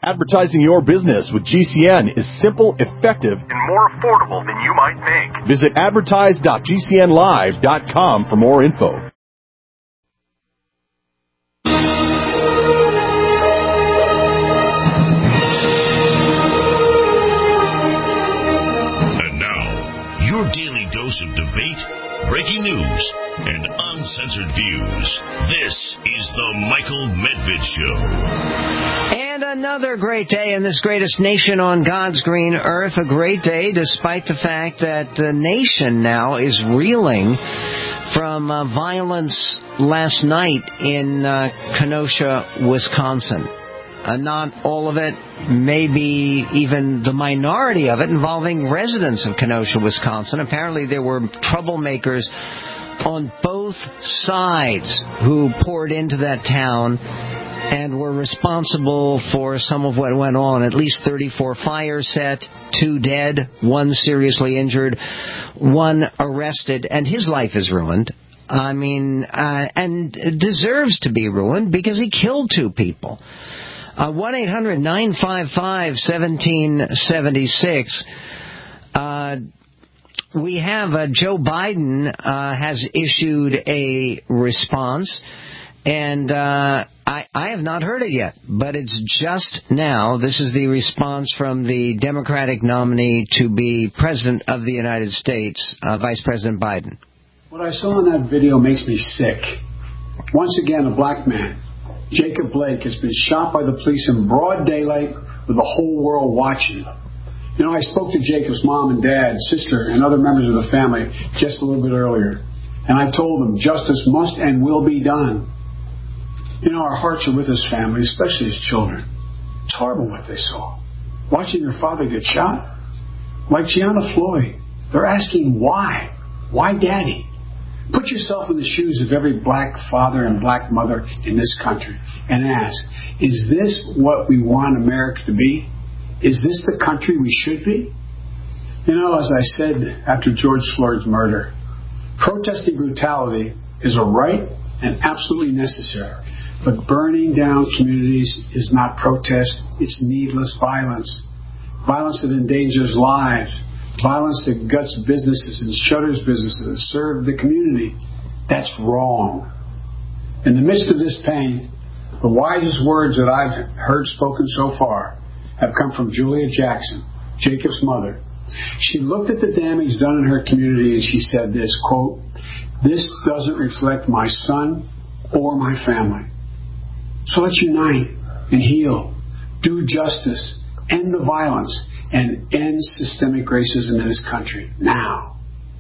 Advertising your business with GCN is simple, effective, and more affordable than you might think. Visit advertise.gcnlive.com for more info. And now, your daily dose of debate, breaking news, and uncensored views. This is the Michael Medved Show. And another great day in this greatest nation on God's green earth. A great day despite the fact that the nation now is reeling from violence last night in Kenosha, Wisconsin. Not all of it, maybe even the minority of it, involving residents of Kenosha, Wisconsin. Apparently there were troublemakers on both sides who poured into that town and were responsible for some of what went on. At least 34 fires set, 2 dead, 1 seriously injured, 1 arrested, and his life is ruined. I mean, and deserves to be ruined because he killed 2 people. 1-800-955-1776. We have Joe Biden has issued a response, and I have not heard it yet, but it's just now. This is the response from the Democratic nominee to be President of the United States, Vice President Biden. What I saw in that video makes me sick. Once again, a black man, Jacob Blake, has been shot by the police in broad daylight with the whole world watching. You know, I spoke to Jacob's mom and dad, sister, and other members of the family just a little bit earlier. And I told them justice must and will be done. You know, our hearts are with his family, especially his children. It's horrible what they saw. Watching their father get shot. Like Gianna Floyd. They're asking why. Why daddy? Put yourself in the shoes of every black father and black mother in this country and ask, is this what we want America to be? Is this the country we should be? You know, as I said after George Floyd's murder, protesting brutality is a right and absolutely necessary. But burning down communities is not protest, it's needless violence. Violence that endangers lives. Violence that guts businesses and shutters businesses that serve the community. That's wrong. In the midst of this pain, the wisest words that I've heard spoken so far have come from Julia Jackson, Jacob's mother. She looked at the damage done in her community and she said this, quote, "This doesn't reflect my son or my family. So let's unite and heal, do justice, end the violence, and end systemic racism in this country now."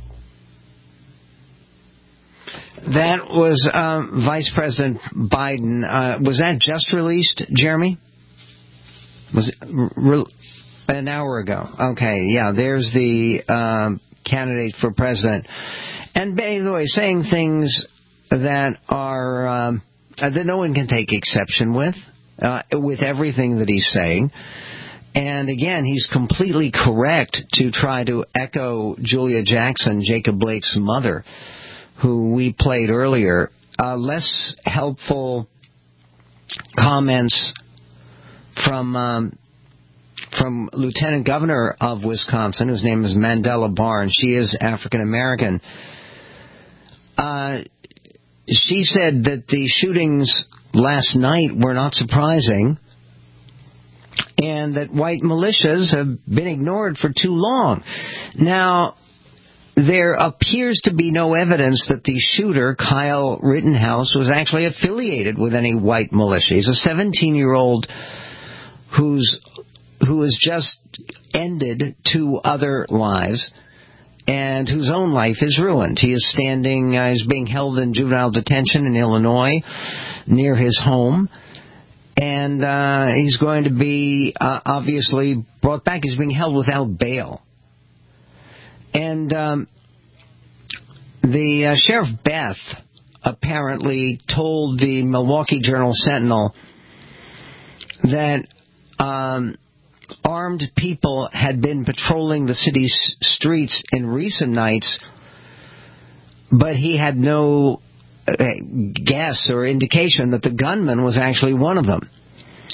That was Vice President Biden. Was that just released, Jeremy? Was it an hour ago? Okay, yeah, there's the candidate for president. And by the way, saying things that are that no one can take exception with everything that he's saying. And again, he's completely correct to try to echo Julia Jackson, Jacob Blake's mother, who we played earlier. Less helpful comments from Lieutenant Governor of Wisconsin, whose name is Mandela Barnes. She is African American. She said that the shootings last night were not surprising, and that white militias have been ignored for too long. Now, there appears to be no evidence that the shooter, Kyle Rittenhouse, was actually affiliated with any white militia. He's a 17-year-old who has just ended 2 other lives and whose own life is ruined. He is is being held in juvenile detention in Illinois near his home. And he's going to be obviously brought back. He's being held without bail. And the Sheriff Beth apparently told the Milwaukee Journal-Sentinel that armed people had been patrolling the city's streets in recent nights, but he had no guess or indication that the gunman was actually one of them.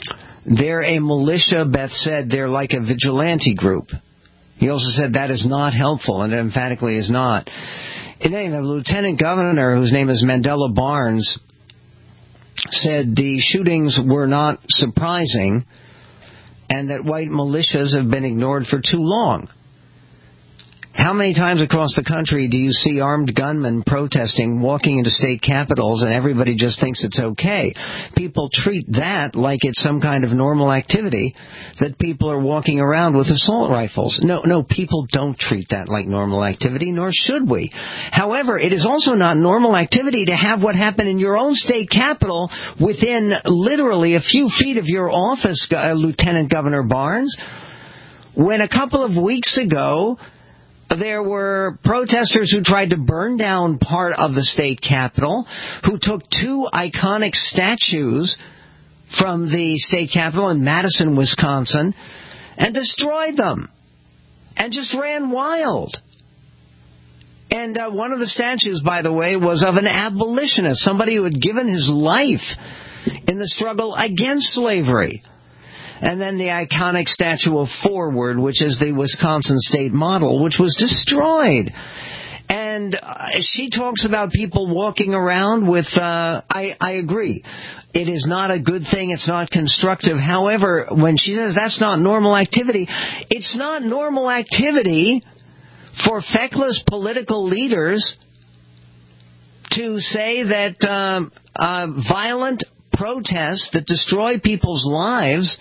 They're a militia. Beth said they're like a vigilante group. He also said that is not helpful, and it emphatically is not. In any event, the lieutenant governor, whose name is Mandela Barnes, said the shootings were not surprising and that white militias have been ignored for too long. How many times across the country do you see armed gunmen protesting, walking into state capitals, and everybody just thinks it's okay? People treat that like it's some kind of normal activity, that people are walking around with assault rifles. No, people don't treat that like normal activity, nor should we. However, it is also not normal activity to have what happened in your own state capital within literally a few feet of your office, Lieutenant Governor Barnes, when a couple of weeks ago there were protesters who tried to burn down part of the state capitol, who took two iconic statues from the state capitol in Madison, Wisconsin, and destroyed them, and just ran wild. And one of the statues, by the way, was of an abolitionist, somebody who had given his life in the struggle against slavery. And then the iconic statue of Forward, which is the Wisconsin state model, which was destroyed. And she talks about people walking around with, I agree, it is not a good thing, it's not constructive. However, when she says that's not normal activity, it's not normal activity for feckless political leaders to say that violent protests that destroy people's lives,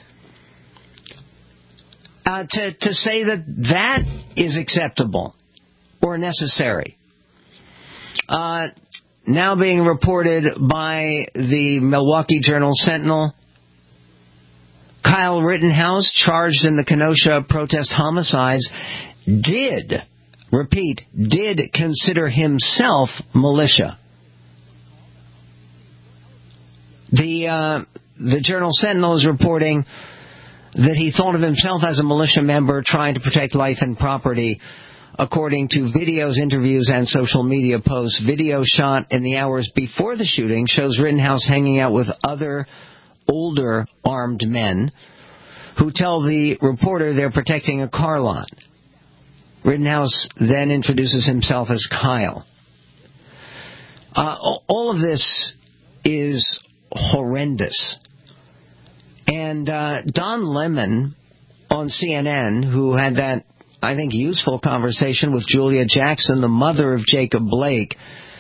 to say that is acceptable or necessary. Now being reported by the Milwaukee Journal-Sentinel, Kyle Rittenhouse, charged in the Kenosha protest homicides, did consider himself militia. The Journal-Sentinel is reporting that he thought of himself as a militia member trying to protect life and property, according to videos, interviews, and social media posts. Video shot in the hours before the shooting shows Rittenhouse hanging out with other older armed men who tell the reporter they're protecting a car lot. Rittenhouse then introduces himself as Kyle. All of this is horrendous. And Don Lemon on CNN, who had that, I think, useful conversation with Julia Jackson, the mother of Jacob Blake,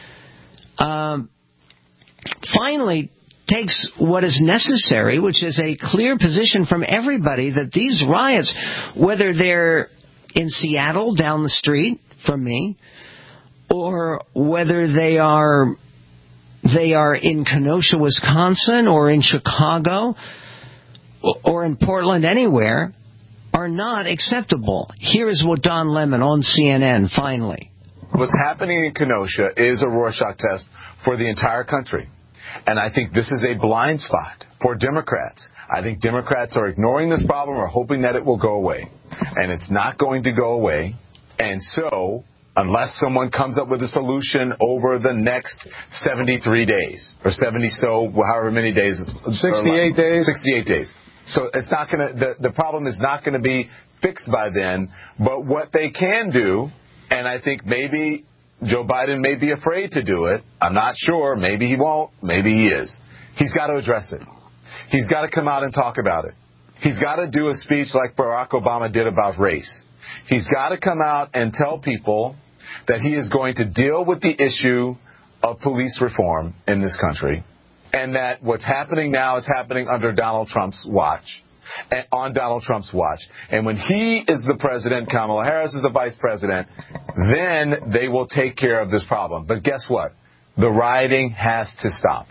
finally takes what is necessary, which is a clear position from everybody that these riots, whether they're in Seattle down the street from me, or whether they are in Kenosha, Wisconsin, or in Chicago, or in Portland, anywhere, are not acceptable. Here is what Don Lemon on CNN, finally. What's happening in Kenosha is a Rorschach test for the entire country. And I think this is a blind spot for Democrats. I think Democrats are ignoring this problem or hoping that it will go away. And it's not going to go away. And so, unless someone comes up with a solution over the next 73 days, or 70 however many days. 68 days. 68 days. So it's not going to, the problem is not going to be fixed by then. But what they can do, and I think maybe Joe Biden may be afraid to do it. I'm not sure. Maybe he won't. Maybe he is. He's got to address it. He's got to come out and talk about it. He's got to do a speech like Barack Obama did about race. He's got to come out and tell people that he is going to deal with the issue of police reform in this country, and that what's happening now is happening under Donald Trump's watch, on Donald Trump's watch. And when he is the president, Kamala Harris is the vice president, then they will take care of this problem. But guess what? The rioting has to stop.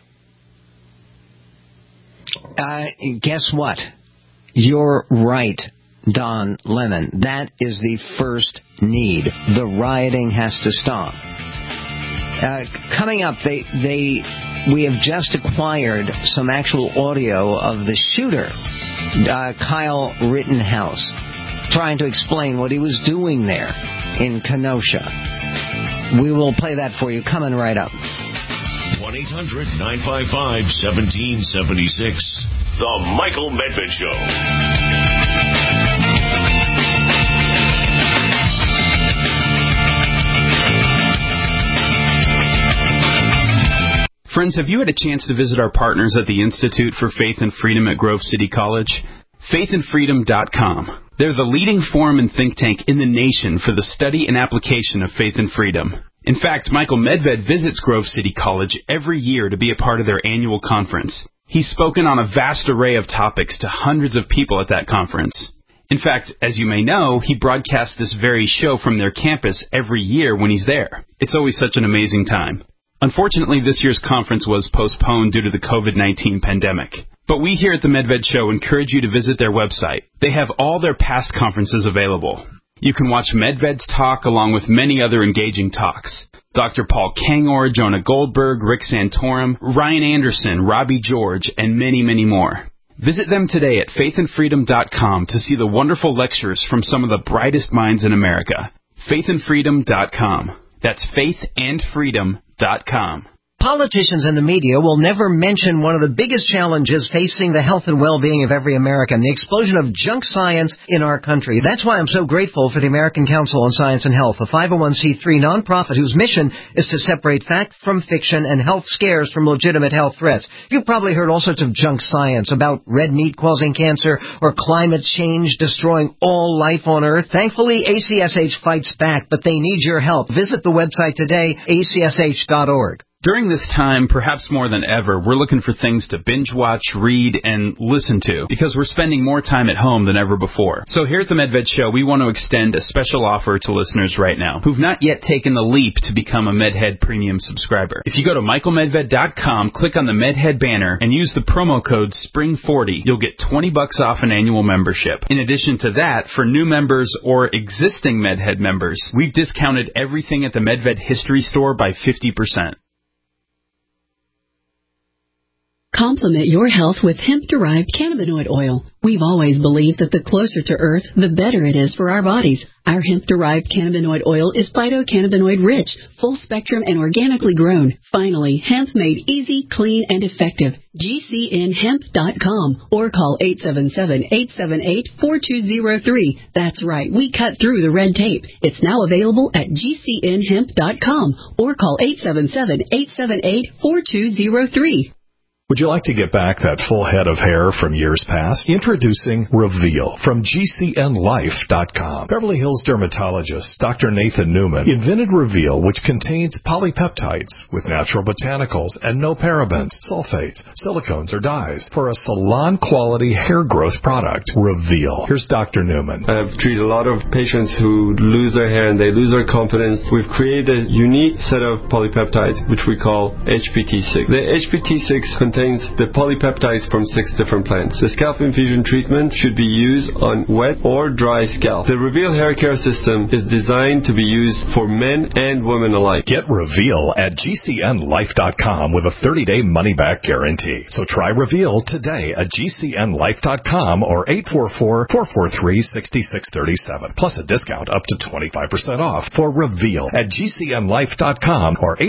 Guess what? You're right, Don Lemon. That is the first need. The rioting has to stop. Coming up, we have just acquired some actual audio of the shooter, Kyle Rittenhouse, trying to explain what he was doing there in Kenosha. We will play that for you coming right up. 1-800-955-1776. The Michael Medved Show. Friends, have you had a chance to visit our partners at the Institute for Faith and Freedom at Grove City College? faithandfreedom.com. They're the leading forum and think tank in the nation for the study and application of faith and freedom. In fact, Michael Medved visits Grove City College every year to be a part of their annual conference. He's spoken on a vast array of topics to hundreds of people at that conference. In fact, as you may know, he broadcasts this very show from their campus every year when he's there. It's always such an amazing time. Unfortunately, this year's conference was postponed due to the COVID-19 pandemic. But we here at the Medved Show encourage you to visit their website. They have all their past conferences available. You can watch Medved's talk along with many other engaging talks. Dr. Paul Kangor, Jonah Goldberg, Rick Santorum, Ryan Anderson, Robbie George, and many, many more. Visit them today at faithandfreedom.com to see the wonderful lectures from some of the brightest minds in America. faithandfreedom.com. That's faithandfreedom.com. Politicians and the media will never mention one of the biggest challenges facing the health and well-being of every American, the explosion of junk science in our country. That's why I'm so grateful for the American Council on Science and Health, a 501c3 nonprofit whose mission is to separate fact from fiction and health scares from legitimate health threats. You've probably heard all sorts of junk science about red meat causing cancer or climate change destroying all life on Earth. Thankfully, ACSH fights back, but they need your help. Visit the website today, acsh.org. During this time, perhaps more than ever, we're looking for things to binge watch, read, and listen to because we're spending more time at home than ever before. So here at the Medved Show, we want to extend a special offer to listeners right now who've not yet taken the leap to become a Medhead Premium subscriber. If you go to michaelmedved.com, click on the Medhead banner, and use the promo code SPRING40, you'll get $20 off an annual membership. In addition to that, for new members or existing Medhead members, we've discounted everything at the Medved History Store by 50%. Complement your health with hemp-derived cannabinoid oil. We've always believed that the closer to Earth, the better it is for our bodies. Our hemp-derived cannabinoid oil is phytocannabinoid-rich, full-spectrum, and organically grown. Finally, hemp made easy, clean, and effective. GCNhemp.com or call 877-878-4203. That's right, we cut through the red tape. It's now available at GCNhemp.com or call 877-878-4203. Would you like to get back that full head of hair from years past? Introducing Reveal from GCNlife.com. Beverly Hills dermatologist Dr. Nathan Newman invented Reveal, which contains polypeptides with natural botanicals and no parabens, sulfates, silicones, or dyes for a salon-quality hair growth product. Reveal. Here's Dr. Newman. I've treated a lot of patients who lose their hair and they lose their confidence. We've created a unique set of polypeptides, which we call HPT6. The HPT6 contains the polypeptides from 6 different plants. The scalp infusion treatment should be used on wet or dry scalp. The Reveal hair care system is designed to be used for men and women alike. Get Reveal at GCNlife.com with a 30-day money-back guarantee. So try Reveal today at GCNlife.com or 844-443-6637. Plus a discount up to 25% off for Reveal at GCNlife.com or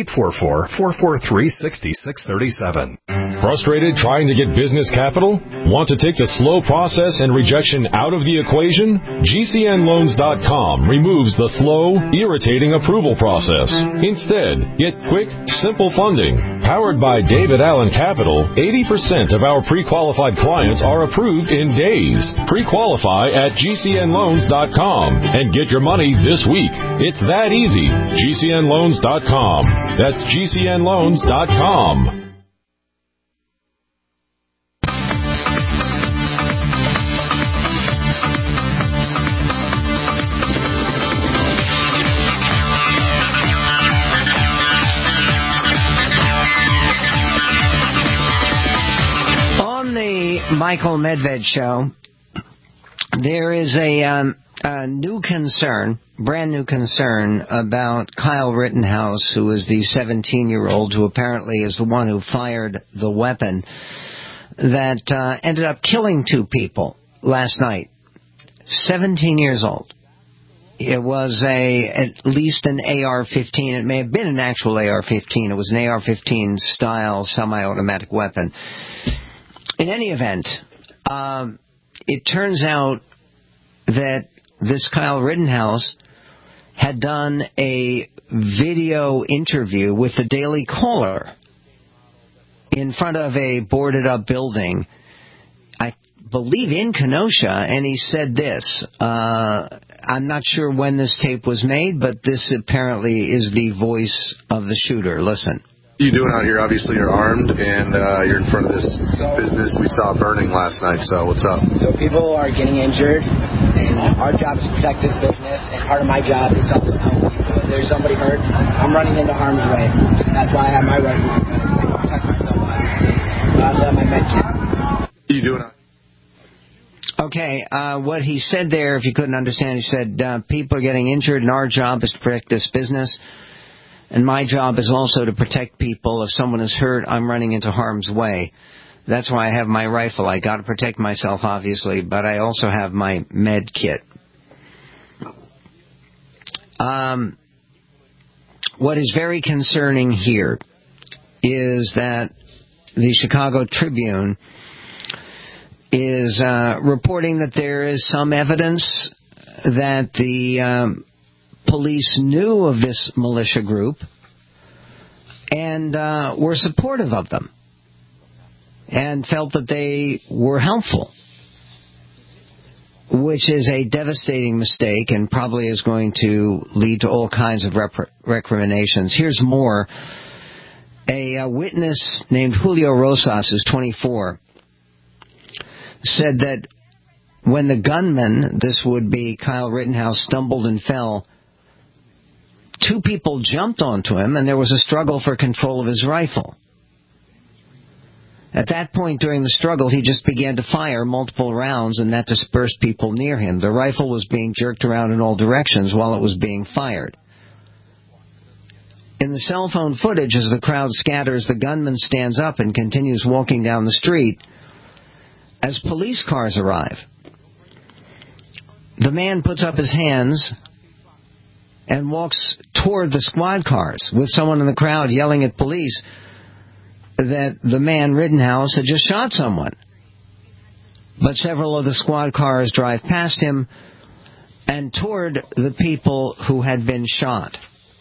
844-443-6637. Frustrated trying to get business capital? Want to take the slow process and rejection out of the equation? GCNloans.com removes the slow, irritating approval process. Instead, get quick, simple funding. Powered by David Allen Capital, 80% of our pre-qualified clients are approved in days. Pre-qualify at GCNloans.com and get your money this week. It's that easy. GCNloans.com. That's GCNloans.com. Michael Medved Show, there is a new concern, brand new concern about Kyle Rittenhouse, who is the 17-year-old who apparently is the one who fired the weapon that ended up killing 2 people last night. 17 years old. It was at least an AR-15. It may have been an actual AR-15. It was an AR-15 style semi-automatic weapon. In any event, it turns out that this Kyle Rittenhouse had done a video interview with the Daily Caller in front of a boarded-up building, I believe in Kenosha, and he said this. I'm not sure when this tape was made, but this apparently is the voice of the shooter. Listen. What are you doing out here? Obviously, you're armed, and you're in front of this business we saw burning last night, so what's up? So people are getting injured, and our job is to protect this business, and part of my job is to help people. If there's somebody hurt, I'm running into harm's way. That's why I have my rifle, because I can protect myself, obviously. I also have my med kit. What are you doing out here? Okay, what he said there, if you couldn't understand, he said, people are getting injured, and our job is to protect this business. And my job is also to protect people. If someone is hurt, I'm running into harm's way. That's why I have my rifle. I got to protect myself, obviously, but I also have my med kit. What is very concerning here is that the Chicago Tribune is reporting that there is some evidence that the police knew of this militia group and were supportive of them and felt that they were helpful, which is a devastating mistake and probably is going to lead to all kinds of recriminations. Here's more. A witness named Julio Rosas, who's 24, said that when the gunman, this would be Kyle Rittenhouse, stumbled and fell, two people jumped onto him, and there was a struggle for control of his rifle. At that point during the struggle, he just began to fire multiple rounds, and that dispersed people near him. The rifle was being jerked around in all directions while it was being fired. In the cell phone footage, as the crowd scatters, the gunman stands up and continues walking down the street as police cars arrive. The man puts up his hands and walks toward the squad cars with someone in the crowd yelling at police that the man, Rittenhouse, had just shot someone. But several of the squad cars drive past him and toward the people who had been shot.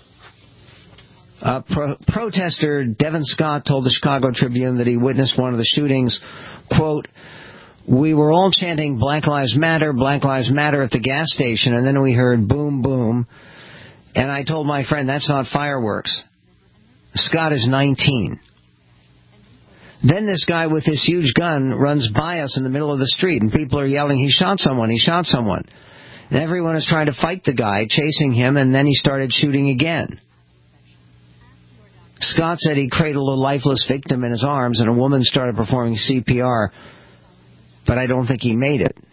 Protester Devin Scott told the Chicago Tribune that he witnessed one of the shootings. Quote, "We were all chanting Black Lives Matter at the gas station, and then we heard boom, boom. And I told my friend, that's not fireworks." Scott is 19. Then this guy with this huge gun runs by us in the middle of the street, and people are yelling, he shot someone, he shot someone. And everyone is trying to fight the guy, chasing him, and then he started shooting again. Scott said he cradled a lifeless victim in his arms, and a woman started performing CPR, but I don't think he made it.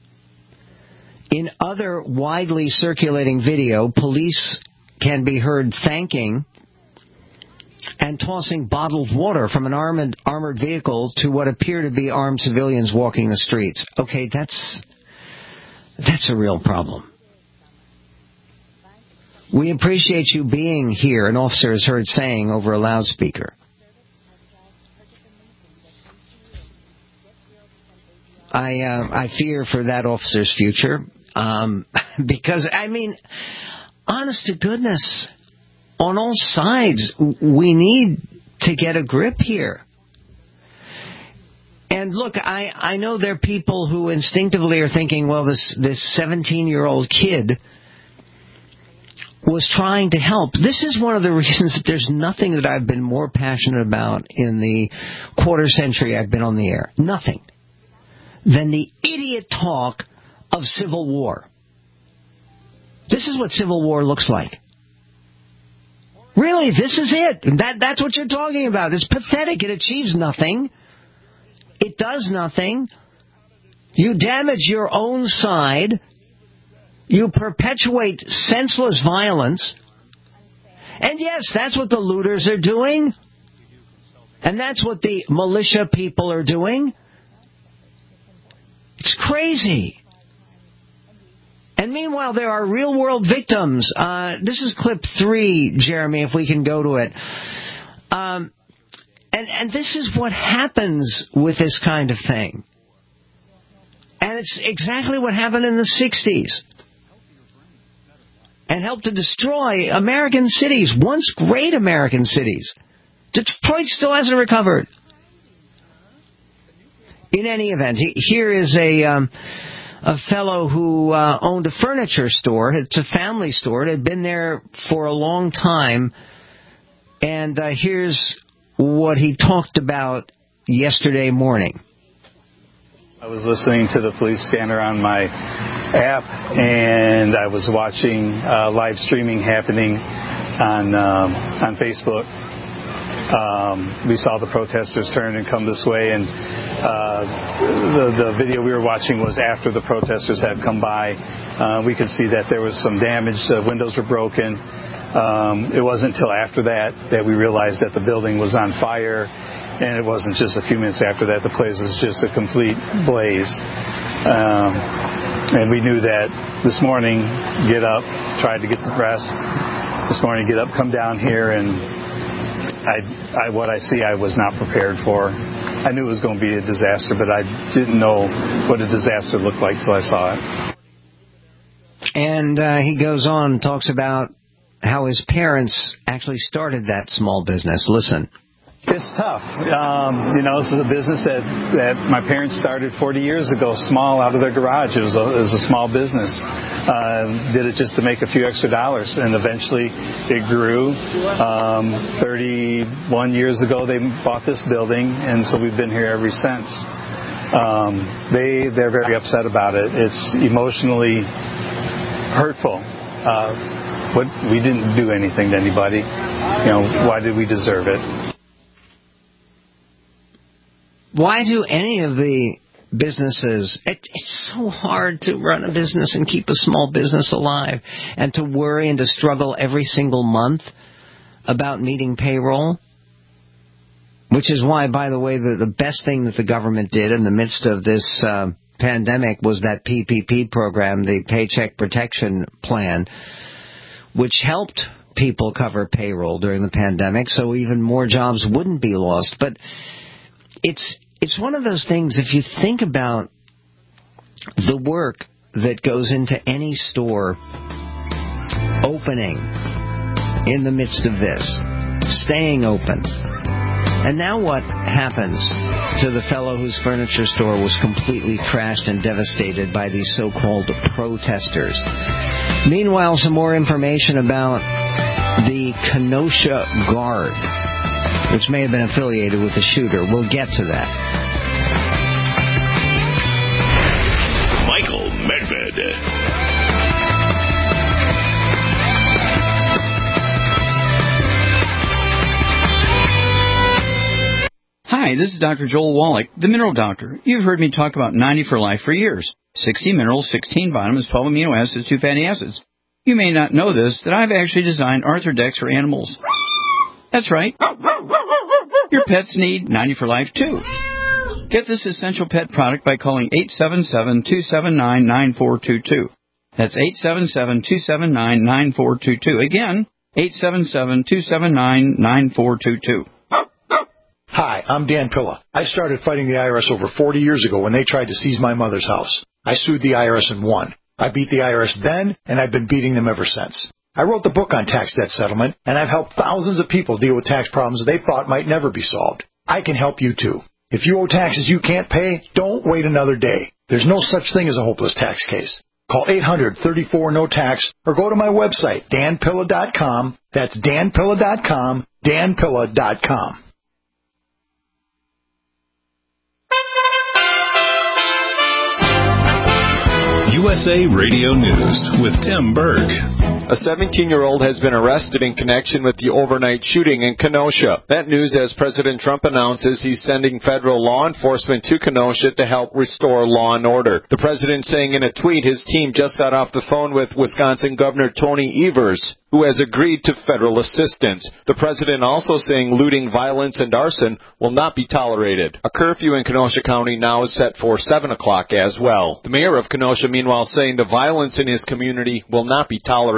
In other widely circulating video, police can be heard thanking and tossing bottled water from an armored vehicle to what appear to be armed civilians walking the streets. Okay, that's a real problem. "We appreciate you being here," an officer is heard saying over a loudspeaker. I fear for that officer's future. Because, I mean, honest to goodness, on all sides, we need to get a grip here. And look, I know there are people who instinctively are thinking, well, this 17-year-old kid was trying to help. This is one of the reasons that there's nothing that I've been more passionate about in the quarter century I've been on the air. Nothing. Than the idiot talk of civil war. This is what civil war looks like. Really, this is it. That's what you're talking about. It's pathetic. It achieves nothing. It does nothing. You damage your own side. You perpetuate senseless violence. And yes, that's what the looters are doing. And that's what the militia people are doing. It's crazy. And meanwhile, there are real-world victims. This is clip 3, Jeremy, if we can go to it. And And this is what happens with this kind of thing. And it's exactly what happened in the 60s. And helped to destroy American cities, once great American cities. Detroit still hasn't recovered. In any event, here is a fellow who owned a furniture store. It's a family store. It had been there for a long time. And here's what he talked about yesterday morning. I was listening to the police scanner on my app, and I was watching live streaming happening on Facebook. We saw the protesters turn and come this way, and the video we were watching was after the protesters had come by. We could see that there was some damage. The windows were broken. It wasn't until after that we realized that the building was on fire, and it wasn't just a few minutes after that. The place was just a complete blaze. And we knew that this morning, get up, tried to get the rest. This morning, get up, come down here, and what I see, I was not prepared for. I knew it was going to be a disaster, but I didn't know what a disaster looked like till I saw it. And he goes on and talks about how his parents actually started that small business. Listen. It's tough. This is a business that my parents started 40 years ago, small, out of their garage. It was a small business. Did it just to make a few extra dollars, and eventually it grew. 31 years ago, they bought this building, and so we've been here ever since. They're very upset about it. It's emotionally hurtful. We didn't do anything to anybody. Why did we deserve it? Why do any of the businesses... It's so hard to run a business and keep a small business alive, and to worry and to struggle every single month about meeting payroll. Which is why, by the way, the best thing that the government did in the midst of this pandemic was that PPP program, the Paycheck Protection Plan, which helped people cover payroll during the pandemic, so even more jobs wouldn't be lost. But it's one of those things, if you think about the work that goes into any store opening in the midst of this, staying open. And now what happens to the fellow whose furniture store was completely trashed and devastated by these so-called protesters? Meanwhile, some more information about the Kenosha Guard, which may have been affiliated with the shooter. We'll get to that. Michael Medved. Hi, this is Dr. Joel Wallach, the Mineral Doctor. You've heard me talk about 90 for Life for years. 60 minerals, 16 vitamins, 12 amino acids, 2 fatty acids. You may not know this, that I've actually designed Arthrodex for animals. That's right. Your pets need 90 for Life, too. Get this essential pet product by calling 877-279-9422. That's 877-279-9422. Again, 877-279-9422. Hi, I'm Dan Pilla. I started fighting the IRS over 40 years ago when they tried to seize my mother's house. I sued the IRS and won. I beat the IRS then, and I've been beating them ever since. I wrote the book on tax debt settlement, and I've helped thousands of people deal with tax problems they thought might never be solved. I can help you, too. If you owe taxes you can't pay, don't wait another day. There's no such thing as a hopeless tax case. Call 800-34-NO-TAX or go to my website, danpilla.com. That's danpilla.com, danpilla.com. USA Radio News with Tim Berg. A 17-year-old has been arrested in connection with the overnight shooting in Kenosha. That news as President Trump announces he's sending federal law enforcement to Kenosha to help restore law and order. The president saying in a tweet his team just got off the phone with Wisconsin Governor Tony Evers, who has agreed to federal assistance. The president also saying looting, violence, and arson will not be tolerated. A curfew in Kenosha County now is set for 7 o'clock as well. The mayor of Kenosha, meanwhile, saying the violence in his community will not be tolerated.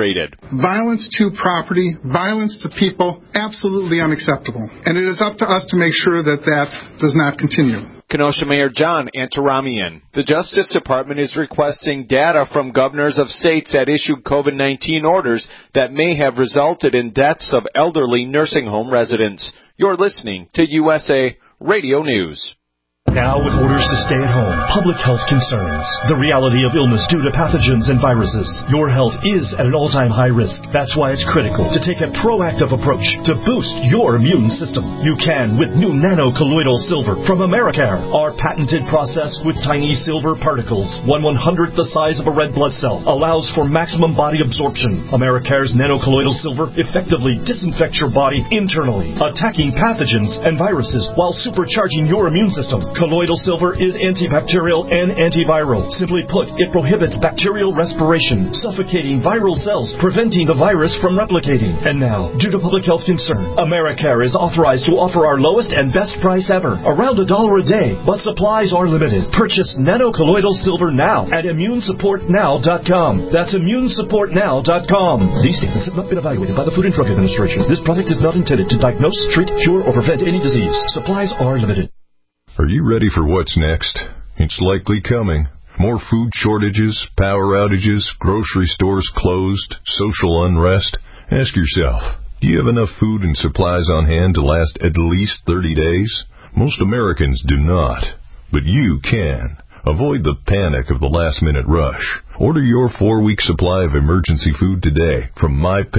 violence to property, violence to people, absolutely unacceptable. And it is up to us to make sure that that does not continue. Kenosha Mayor John Antaramian. The Justice Department is requesting data from governors of states that issued COVID-19 orders that may have resulted in deaths of elderly nursing home residents. You're listening to USA Radio News. Now with orders to stay at home, public health concerns, the reality of illness due to pathogens and viruses, your health is at an all-time high risk. That's why it's critical to take a proactive approach to boost your immune system. You can with new nano-colloidal silver from Americare. Our patented process with tiny silver particles, 1/100th the size of a red blood cell, allows for maximum body absorption. Americare's nano-colloidal silver effectively disinfects your body internally, attacking pathogens and viruses while supercharging your immune system. Colloidal silver is antibacterial and antiviral. Simply put, it prohibits bacterial respiration, suffocating viral cells, preventing the virus from replicating. And now, due to public health concern, Americare is authorized to offer our lowest and best price ever, around $1 a day, but supplies are limited. Purchase nano-colloidal silver now at ImmuneSupportNow.com. That's ImmuneSupportNow.com. These statements have not been evaluated by the Food and Drug Administration. This product is not intended to diagnose, treat, cure, or prevent any disease. Supplies are limited. Are you ready for what's next? It's likely coming. More food shortages, power outages, grocery stores closed, social unrest. Ask yourself, do you have enough food and supplies on hand to last at least 30 days? Most Americans do not, but you can. Avoid the panic of the last-minute rush. Order your 4-week supply of emergency food today from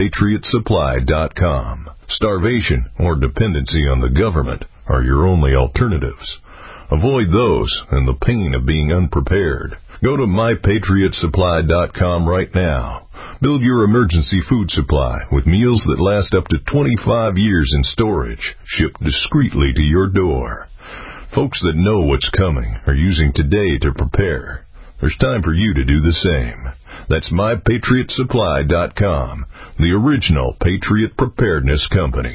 MyPatriotSupply.com. Starvation or dependency on the government are your only alternatives. Avoid those and the pain of being unprepared. Go to MyPatriotSupply.com right now. Build your emergency food supply with meals that last up to 25 years in storage, shipped discreetly to your door. Folks that know what's coming are using today to prepare. There's time for you to do the same. That's MyPatriotSupply.com, the original Patriot Preparedness Company.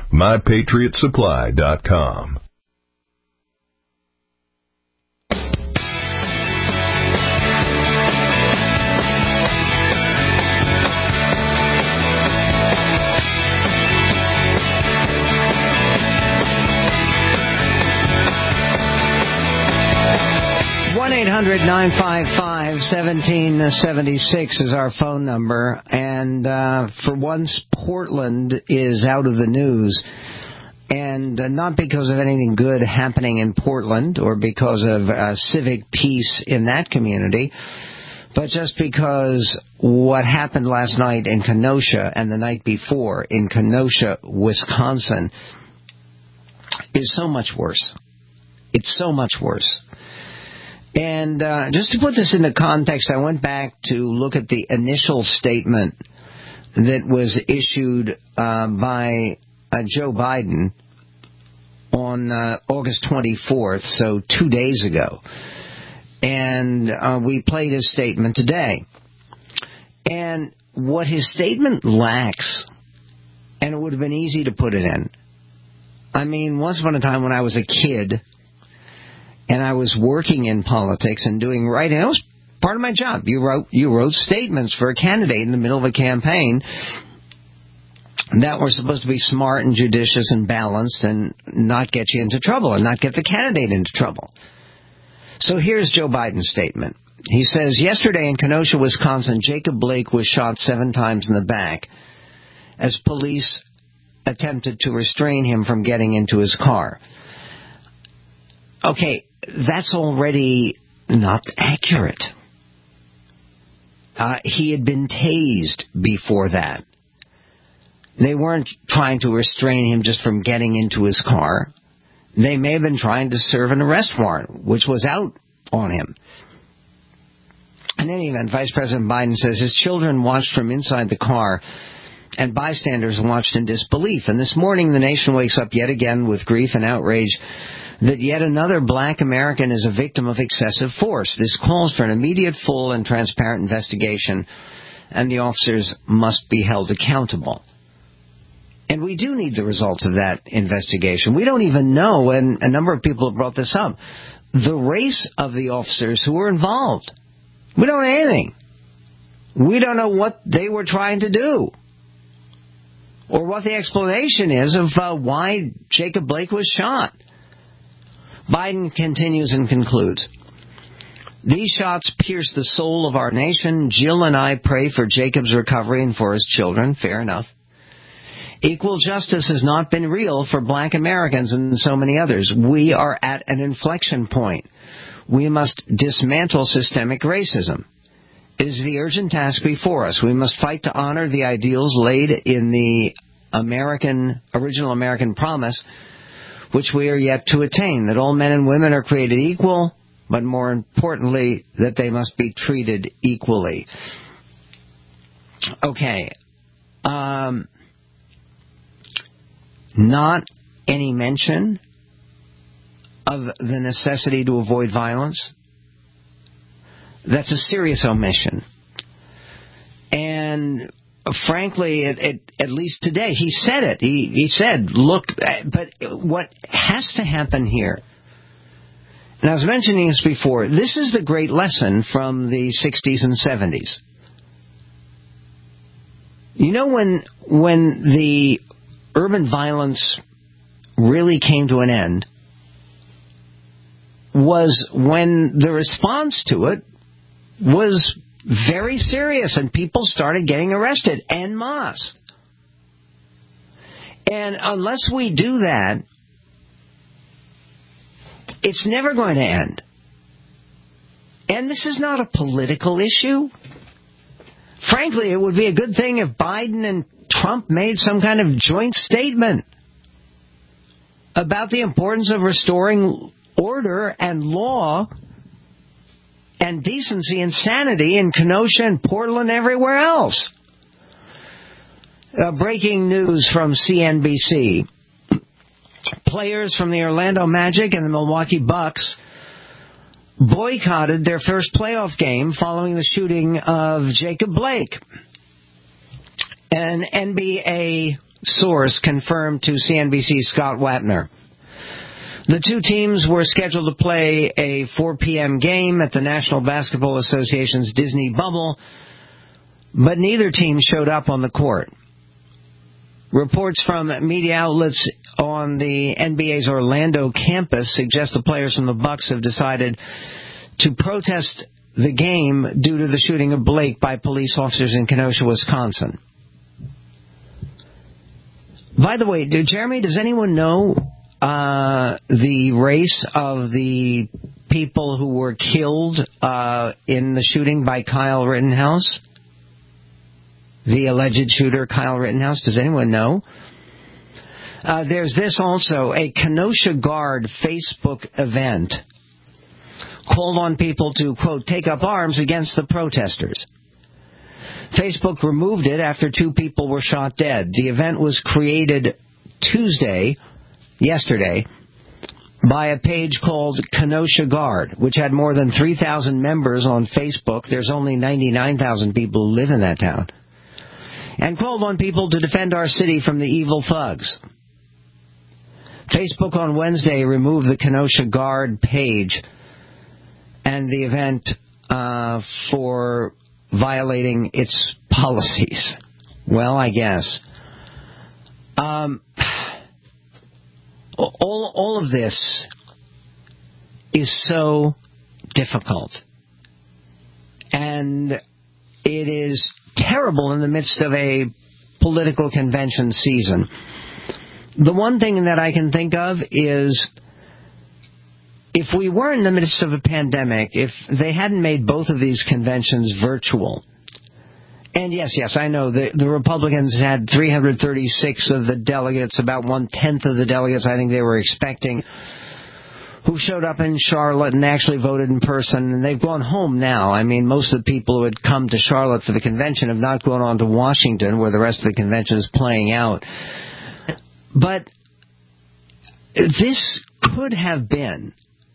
MyPatriotSupply.com. One 800-955-1776 is our phone number, and for once, Portland is out of the news, and not because of anything good happening in Portland or because of civic peace in that community, but just because what happened last night in Kenosha and the night before in Kenosha, Wisconsin, is so much worse. It's so much worse. And just to put this into context, I went back to look at the initial statement that was issued by Joe Biden on August 24th, so 2 days ago. And we played his statement today. And what his statement lacks, and it would have been easy to put it in. I mean, once upon a time when I was a kid, and I was working in politics and doing writing. That was part of my job. You wrote statements for a candidate in the middle of a campaign that were supposed to be smart and judicious and balanced and not get you into trouble and not get the candidate into trouble. So here's Joe Biden's statement. He says, yesterday in Kenosha, Wisconsin, Jacob Blake was shot 7 times in the back as police attempted to restrain him from getting into his car. Okay, that's already not accurate. He had been tased before that. They weren't trying to restrain him just from getting into his car. They may have been trying to serve an arrest warrant, which was out on him. In any event, Vice President Biden says his children watched from inside the car and bystanders watched in disbelief. And this morning the nation wakes up yet again with grief and outrage that yet another black American is a victim of excessive force. This calls for an immediate, full, and transparent investigation, and the officers must be held accountable. And we do need the results of that investigation. We don't even know, and a number of people have brought this up, the race of the officers who were involved. We don't know anything. We don't know what they were trying to do or what the explanation is of why Jacob Blake was shot. Biden continues and concludes, these shots pierce the soul of our nation. Jill and I pray for Jacob's recovery and for his children. Fair enough. Equal justice has not been real for black Americans and so many others. We are at an inflection point. We must dismantle systemic racism. It is the urgent task before us. We must fight to honor the ideals laid in the original American promise, which we are yet to attain, that all men and women are created equal, but more importantly, that they must be treated equally. Okay. Not any mention of the necessity to avoid violence. That's a serious omission. And frankly, at least today, he said it. He said, look, but what has to happen here, and I was mentioning this before, this is the great lesson from the 60s and 70s. You know, when the urban violence really came to an end was when the response to it was very serious and people started getting arrested en masse. And unless we do that, it's never going to end. And this is not a political issue. Frankly, it would be a good thing if Biden and Trump made some kind of joint statement about the importance of restoring order and law and decency and sanity in Kenosha and Portland and everywhere else. Breaking news from CNBC. Players from the Orlando Magic and the Milwaukee Bucks boycotted their first playoff game following the shooting of Jacob Blake. An NBA source confirmed to CNBC's Scott Wapner. The two teams were scheduled to play a 4 p.m. game at the National Basketball Association's Disney Bubble, but neither team showed up on the court. Reports from media outlets on the NBA's Orlando campus suggest the players from the Bucks have decided to protest the game due to the shooting of Blake by police officers in Kenosha, Wisconsin. By the way, Jeremy, does anyone know the race of the people who were killed in the shooting by Kyle Rittenhouse? The alleged shooter, Kyle Rittenhouse. Does anyone know? There's this also, a Kenosha Guard Facebook event called on people to, quote, take up arms against the protesters. Facebook removed it after 2 people were shot dead. The event was created yesterday, by a page called Kenosha Guard, which had more than 3,000 members on Facebook. There's only 99,000 people who live in that town. And called on people to defend our city from the evil thugs. Facebook on Wednesday removed the Kenosha Guard page and the event for violating its policies. Well, I guess. All of this is so difficult. And it is terrible in the midst of a political convention season. The one thing that I can think of is if we were in the midst of a pandemic, if they hadn't made both of these conventions virtual, and yes, I know the Republicans had 336 of the delegates, about 1/10 of the delegates I think they were expecting, who showed up in Charlotte and actually voted in person, and they've gone home now. I mean, most of the people who had come to Charlotte for the convention have not gone on to Washington, where the rest of the convention is playing out. But this could have been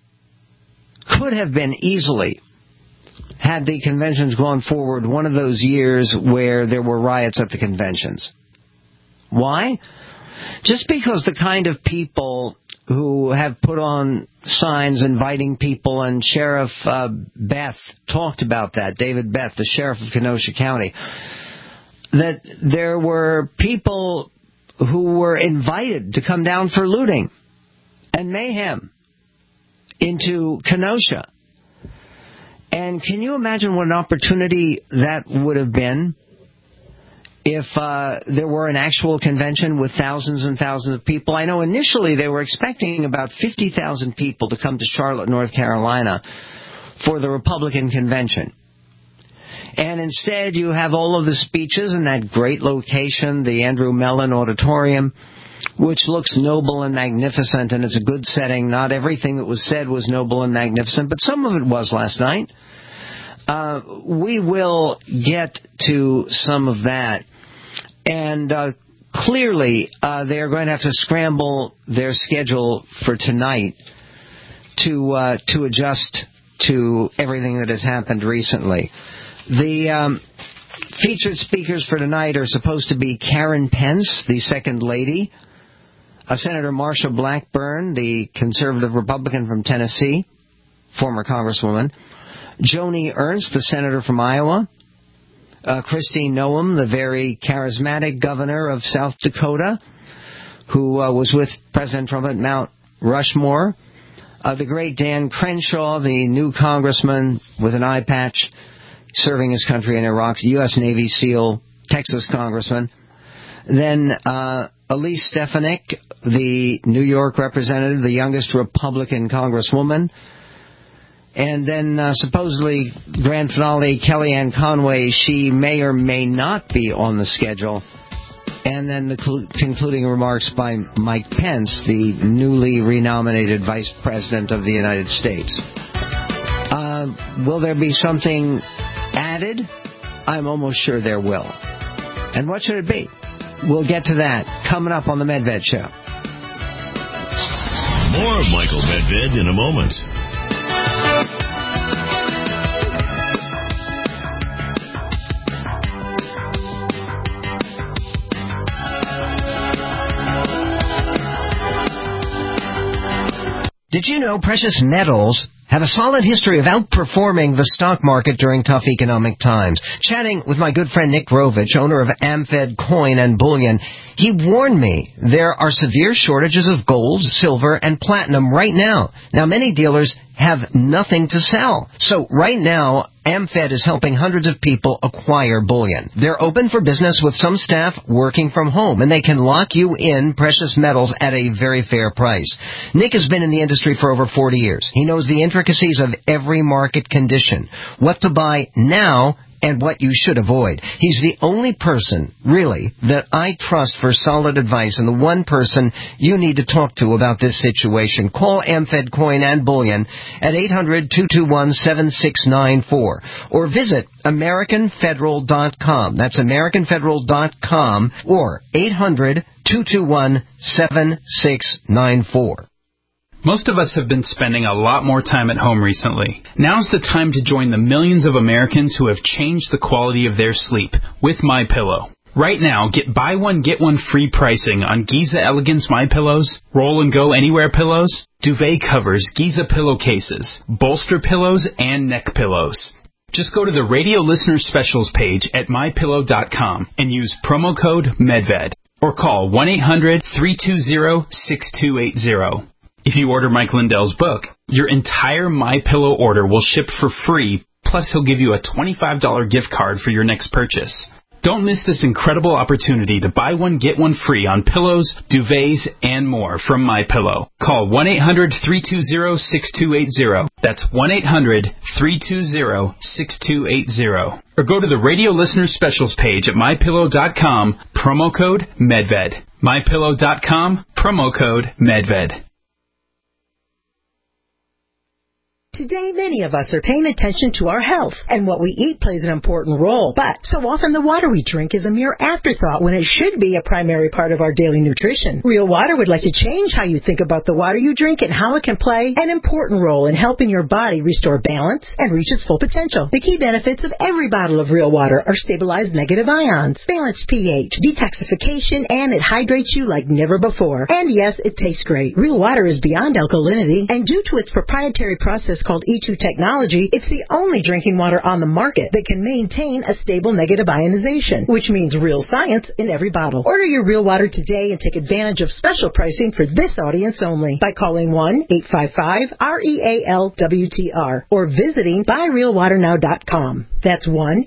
easily, had the conventions gone forward, one of those years where there were riots at the conventions. Why? Just because the kind of people who have put on signs inviting people, and Sheriff Beth talked about that, David Beth, the sheriff of Kenosha County, that there were people who were invited to come down for looting and mayhem into Kenosha. And can you imagine what an opportunity that would have been if there were an actual convention with thousands and thousands of people? I know initially they were expecting about 50,000 people to come to Charlotte, North Carolina for the Republican convention. And instead you have all of the speeches in that great location, the Andrew Mellon Auditorium, which looks noble and magnificent, and it's a good setting. Not everything that was said was noble and magnificent, but some of it was last night. We will get to some of that. And clearly they are going to have to scramble their schedule for tonight to adjust to everything that has happened recently. The featured speakers for tonight are supposed to be Karen Pence, the second lady, Senator Marsha Blackburn, the conservative Republican from Tennessee, former congresswoman, Joni Ernst, the senator from Iowa, Christine Noem, the very charismatic governor of South Dakota, who was with President Trump at Mount Rushmore, the great Dan Crenshaw, the new congressman with an eye patch, serving his country in Iraq, U.S. Navy SEAL, Texas congressman. Then Elise Stefanik, the New York representative, the youngest Republican congresswoman. And then supposedly grand finale, Kellyanne Conway. She may or may not be on the schedule. And then the concluding remarks by Mike Pence, the newly renominated Vice President of the United States. Will there be something added? I'm almost sure there will. And what should it be? We'll get to that coming up on the Medved Show. More of Michael Medved in a moment. Did you know precious metals have a solid history of outperforming the stock market during tough economic times? Chatting with my good friend Nick Rovich, owner of AmFed Coin and Bullion, he warned me there are severe shortages of gold, silver, and platinum right now. Now, many dealers have nothing to sell. So right now, AmFed is helping hundreds of people acquire bullion. They're open for business with some staff working from home, and they can lock you in precious metals at a very fair price. Nick has been in the industry for over 40 years. He knows the intricacies of every market condition, what to buy now, and what you should avoid. He's the only person, really, that I trust for solid advice, and the one person you need to talk to about this situation. Call AmFed Coin and Bullion at 800-221-7694 or visit AmericanFederal.com. That's AmericanFederal.com or 800-221-7694. Most of us have been spending a lot more time at home recently. Now's the time to join the millions of Americans who have changed the quality of their sleep with MyPillow. Right now, get buy one, get one free pricing on Giza Elegance MyPillows, Roll and Go Anywhere pillows, duvet covers, Giza pillowcases, bolster pillows, and neck pillows. Just go to the radio listener specials page at MyPillow.com and use promo code MEDVED or call 1-800-320-6280. If you order Mike Lindell's book, your entire MyPillow order will ship for free, plus he'll give you a $25 gift card for your next purchase. Don't miss this incredible opportunity to buy one, get one free on pillows, duvets, and more from MyPillow. Call 1-800-320-6280. That's 1-800-320-6280. Or go to the Radio Listener Specials page at MyPillow.com, promo code MEDVED. MyPillow.com, promo code MEDVED. Today, many of us are paying attention to our health, and what we eat plays an important role. But so often the water we drink is a mere afterthought when it should be a primary part of our daily nutrition. Real Water would like to change how you think about the water you drink and how it can play an important role in helping your body restore balance and reach its full potential. The key benefits of every bottle of Real Water are stabilized negative ions, balanced pH, detoxification, and it hydrates you like never before. And yes, it tastes great. Real Water is beyond alkalinity, and due to its proprietary process called E2 technology, it's the only drinking water on the market that can maintain a stable negative ionization, which means real science in every bottle. Order your Real Water today and take advantage of special pricing for this audience only by calling 1-855-REAL-WTR or visiting buyrealwaternow.com. That's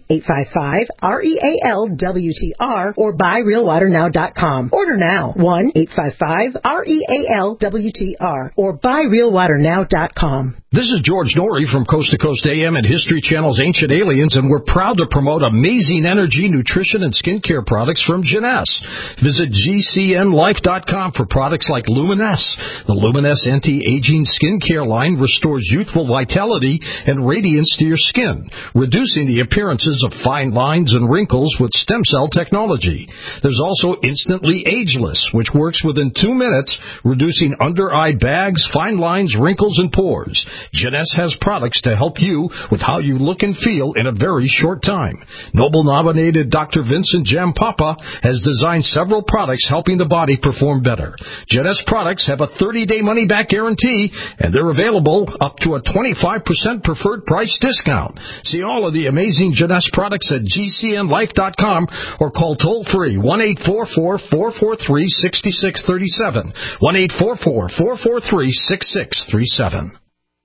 1-855-REAL-WTR or buyrealwaternow.com. Order now. 1-855-REAL-WTR or buyrealwaternow.com. This is George Norrie from Coast to Coast AM and History Channel's Ancient Aliens, and we're proud to promote amazing energy, nutrition, and skincare products from Jeunesse. Visit GCNLife.com for products like Luminesce. The Luminesce anti-aging skincare line restores youthful vitality and radiance to your skin, reducing the appearances of fine lines and wrinkles with stem cell technology. There's also Instantly Ageless, which works within 2 minutes, reducing under-eye bags, fine lines, wrinkles, and pores. Jeunesse has products to help you with how you look and feel in a very short time. Nobel-nominated Dr. Vincent Jampapa has designed several products helping the body perform better. Jeunesse products have a 30-day money-back guarantee, and they're available up to a 25% preferred price discount. See all of the amazing Jeunesse products at GCNLife.com or call toll-free 1-844-443-6637, 1-844-443-6637.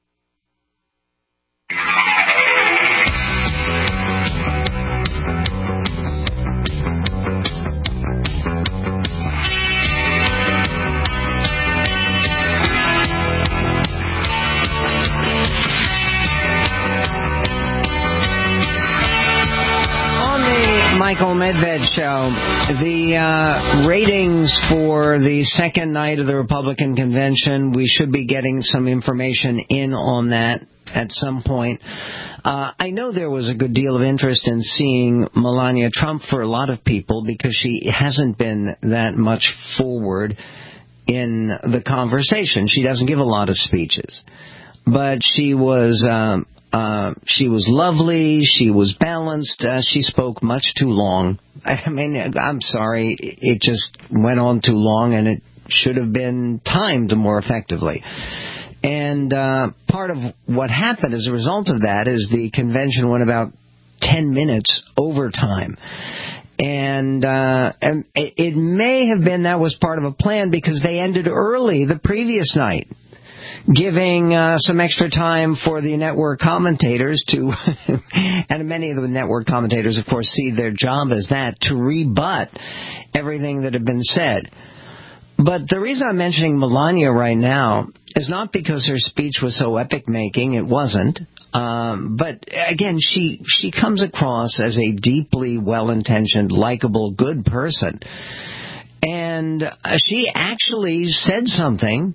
Michael Medved Show. The ratings for the second night of the Republican convention, we should be getting some information in on that at some point. I know there was a good deal of interest in seeing Melania Trump for a lot of people because she hasn't been that much forward in the conversation. She doesn't give a lot of speeches. But she was lovely. She was balanced. She spoke much too long. I mean, I'm sorry. It just went on too long, and it should have been timed more effectively. And part of what happened as a result of that is the convention went about 10 minutes over time. And it may have been that was part of a plan because they ended early the previous night, giving some extra time for the network commentators to, and many of the network commentators, of course, see their job as that, to rebut everything that had been said. But the reason I'm mentioning Melania right now is not because her speech was so epic-making. It wasn't. But, again, she comes across as a deeply well-intentioned, likable, good person. And she actually said something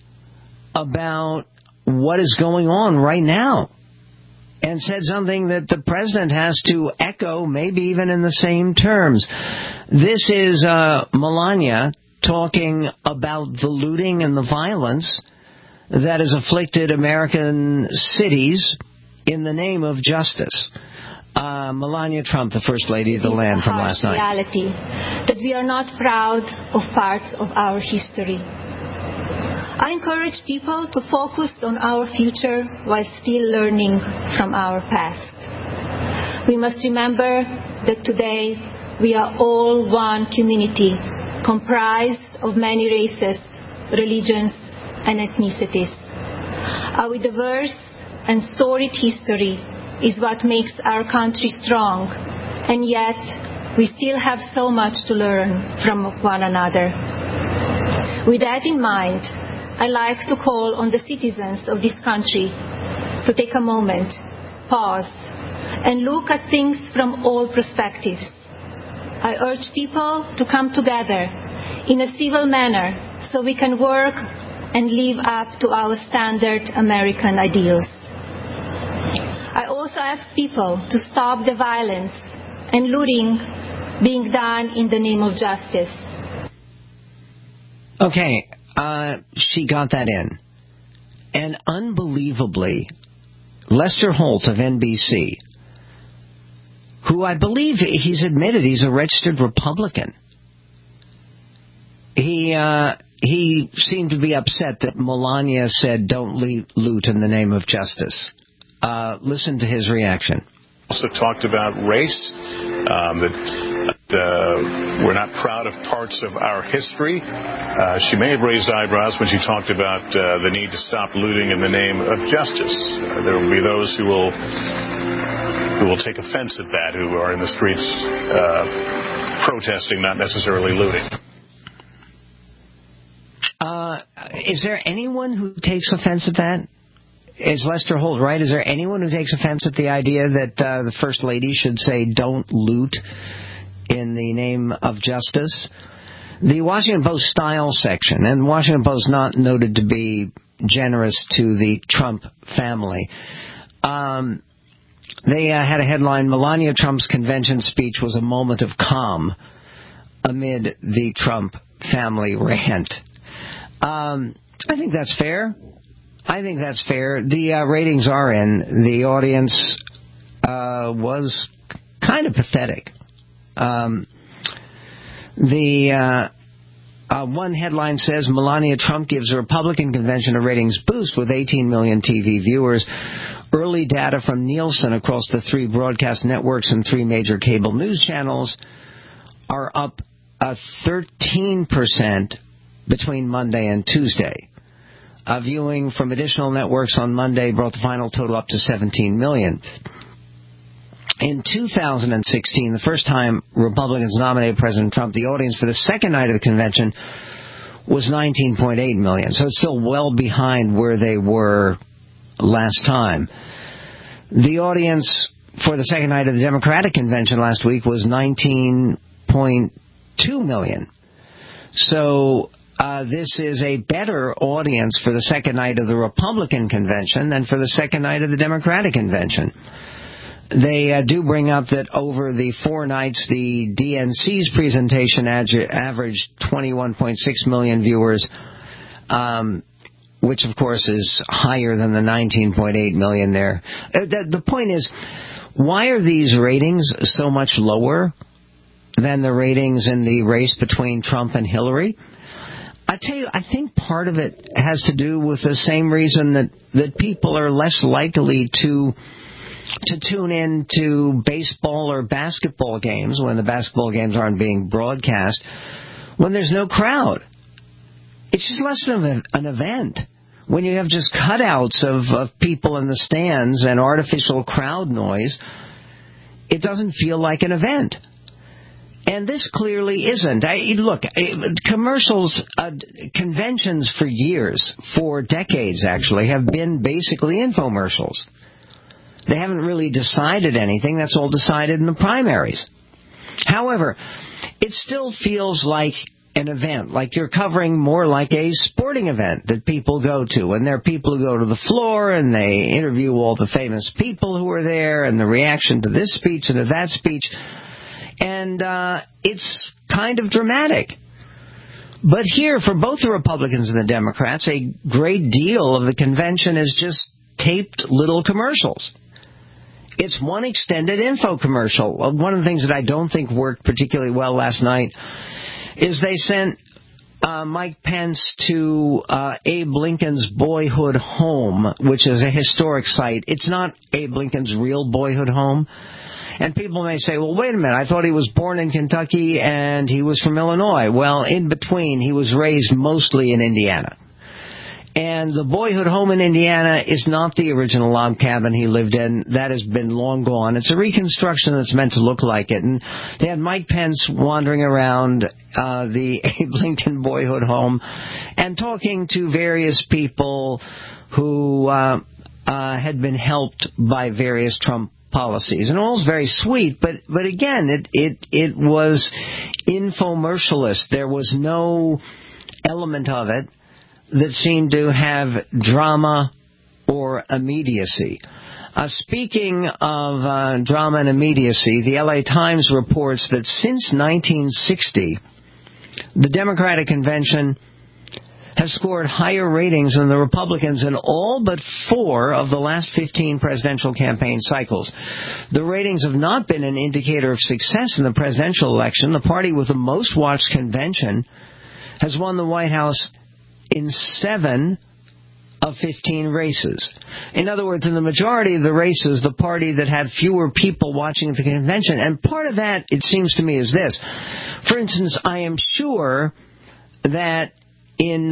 about what is going on right now, and said something that the president has to echo, maybe even in the same terms. This is Melania talking about the looting and the violence that has afflicted American cities in the name of justice. Melania Trump, the First Lady of the land from last night. Reality that we are not proud of parts of our history. I encourage people to focus on our future while still learning from our past. We must remember that today we are all one community comprised of many races, religions, and ethnicities. Our diverse and storied history is what makes our country strong, and yet we still have so much to learn from one another. With that in mind, I like to call on the citizens of this country to take a moment, pause, and look at things from all perspectives. I urge people to come together in a civil manner so we can work and live up to our standard American ideals. ask people to stop the violence and looting being done in the name of justice. Okay, she got that in. And unbelievably, Lester Holt of NBC, who I believe he's admitted he's a registered Republican, he seemed to be upset that Melania said don't loot in the name of justice. Listen to his reaction. Also talked about race, that we're not proud of parts of our history. She may have raised eyebrows when she talked about the need to stop looting in the name of justice. There will be those who will take offense at that, who are in the streets protesting, not necessarily looting. Is there anyone who takes offense at that? Is Lester Holt right? Is there anyone who takes offense at the idea that the First Lady should say don't loot in the name of justice? The Washington Post style section, and the Washington Post not noted to be generous to the Trump family, they had a headline, Melania Trump's convention speech was a moment of calm amid the Trump family rant. I think that's fair. The ratings are in. The audience was kind of pathetic. One headline says, Melania Trump gives a Republican convention a ratings boost with 18 million TV viewers. Early data from Nielsen across the 3 broadcast networks and 3 major cable news channels are up 13% between Monday and Tuesday. Viewing from additional networks on Monday brought the final total up to 17 million. In 2016, the first time Republicans nominated President Trump, the audience for the second night of the convention was 19.8 million. So it's still well behind where they were last time. The audience for the second night of the Democratic convention last week was 19.2 million. So this is a better audience for the second night of the Republican convention than for the second night of the Democratic convention. They do bring up that over the 4 nights, the DNC's presentation averaged 21.6 million viewers, which, of course, is higher than the 19.8 million there. The point is, why are these ratings so much lower than the ratings in the race between Trump and Hillary? I tell you, I think part of it has to do with the same reason that people are less likely to tune in to baseball or basketball games when the basketball games aren't being broadcast, when there's no crowd. It's just less of an event. When you have just cutouts of people in the stands and artificial crowd noise, it doesn't feel like an event. And this clearly isn't. Look, commercials, conventions for years, for decades actually, have been basically infomercials. They haven't really decided anything. That's all decided in the primaries. However, it still feels like an event, like you're covering more like a sporting event that people go to. And there are people who go to the floor and they interview all the famous people who are there and the reaction to this speech and to that speech. And it's kind of dramatic. But here, for both the Republicans and the Democrats, a great deal of the convention is just taped little commercials. It's one extended info commercial. One of the things that I don't think worked particularly well last night is they sent Mike Pence to Abe Lincoln's boyhood home, which is a historic site. It's not Abe Lincoln's real boyhood home. And people may say, well, wait a minute, I thought he was born in Kentucky and he was from Illinois. Well, in between, he was raised mostly in Indiana. And the boyhood home in Indiana is not the original log cabin he lived in. That has been long gone. It's a reconstruction that's meant to look like it. And they had Mike Pence wandering around the Abe Lincoln boyhood home and talking to various people who had been helped by various Trump policies. And all is very sweet, but again, it was infomercialist. There was no element of it that seemed to have drama or immediacy. Speaking of drama and immediacy, the LA Times reports that since 1960, the Democratic Convention has scored higher ratings than the Republicans in all but 4 of the last 15 presidential campaign cycles. The ratings have not been an indicator of success in the presidential election. The party with the most watched convention has won the White House in 7 of 15 races. In other words, in the majority of the races, the party that had fewer people watching the convention, and part of that, it seems to me, is this. For instance, I am sure that in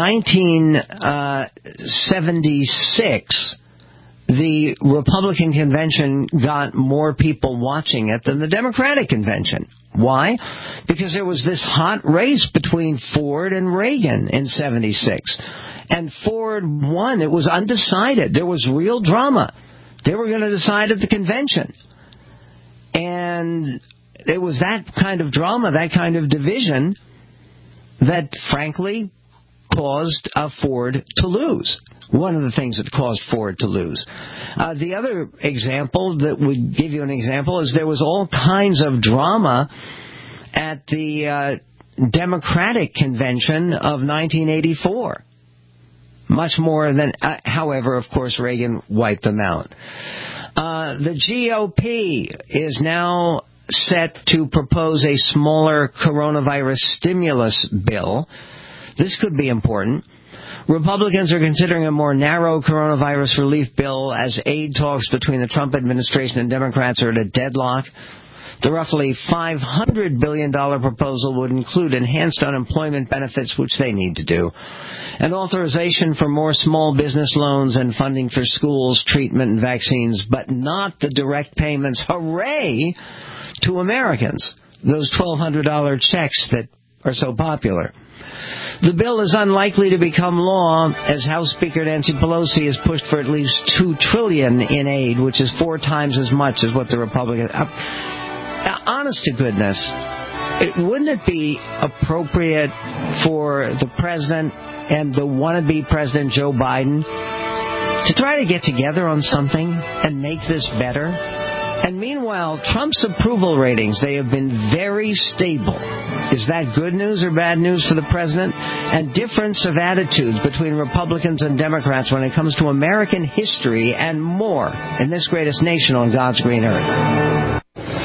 1976, the Republican convention got more people watching it than the Democratic convention. Why? Because there was this hot race between Ford and Reagan in 76. And Ford won. It was undecided. There was real drama. They were going to decide at the convention. And it was that kind of drama, that kind of division, that, frankly, caused Ford to lose. One of the things that caused Ford to lose. The other example that would give you an example is there was all kinds of drama at the Democratic convention of 1984. Much more than, however, of course, Reagan wiped them out. The GOP is now set to propose a smaller coronavirus stimulus bill. This could be important. Republicans are considering a more narrow coronavirus relief bill as aid talks between the Trump administration and Democrats are at a deadlock. The roughly $500 billion proposal would include enhanced unemployment benefits, which they need to do, and authorization for more small business loans and funding for schools, treatment, and vaccines, but not the direct payments, hooray, to Americans, those $1,200 checks that are so popular. The bill is unlikely to become law, as House Speaker Nancy Pelosi has pushed for at least $2 trillion in aid, which is 4 times as much as what the Republicans... honest to goodness, wouldn't it be appropriate for the president and the wannabe President Joe Biden to try to get together on something and make this better? And meanwhile, Trump's approval ratings, they have been very stable. Is that good news or bad news for the president? And difference of attitudes between Republicans and Democrats when it comes to American history and more in this greatest nation on God's green earth.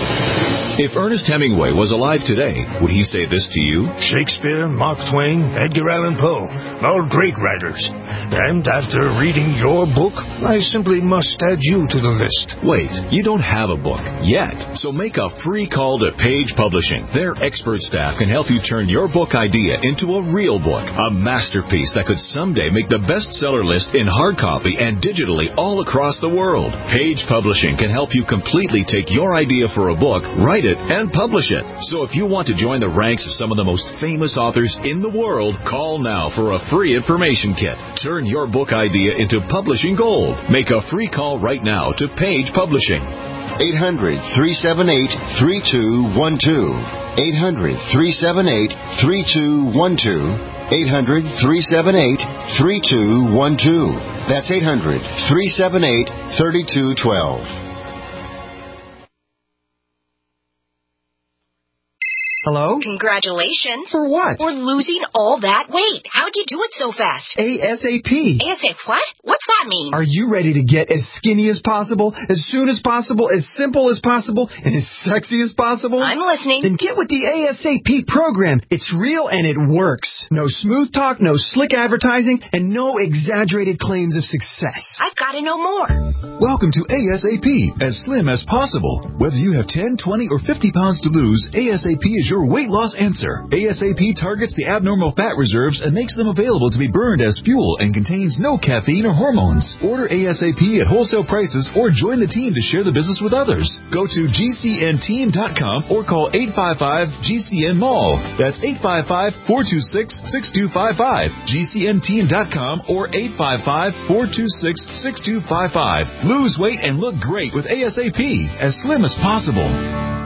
If Ernest Hemingway was alive today, would he say this to you? Shakespeare, Mark Twain, Edgar Allan Poe, all great writers. And after reading your book, I simply must add you to the list. Wait, you don't have a book yet, so make a free call to Page Publishing. Their expert staff can help you turn your book idea into a real book, a masterpiece that could someday make the bestseller list in hard copy and digitally all across the world. Page Publishing can help you completely take your idea for a book, write it, and publish it. So if you want to join the ranks of some of the most famous authors in the world, call now for a free information kit. Turn your book idea into publishing gold. Make a free call right now to Page Publishing. 800-378-3212. 800-378-3212. 800-378-3212. That's 800-378-3212. Hello? Congratulations. For what? For losing all that weight. How'd you do it so fast? ASAP. ASAP what? What's that mean? Are you ready to get as skinny as possible, as soon as possible, as simple as possible, and as sexy as possible? I'm listening. Then get with the ASAP program. It's real and it works. No smooth talk, no slick advertising, and no exaggerated claims of success. I've got to know more. Welcome to ASAP, as slim as possible. Whether you have 10, 20, or 50 pounds to lose, ASAP is your weight loss answer. ASAP targets the abnormal fat reserves and makes them available to be burned as fuel and contains no caffeine or hormones. Order ASAP at wholesale prices or join the team to share the business with others. Go to GCNteam.com or call 855-GCN-MALL. That's 855-426-6255. GCNteam.com or 855-426-6255. Lose weight and look great with ASAP, as slim as possible.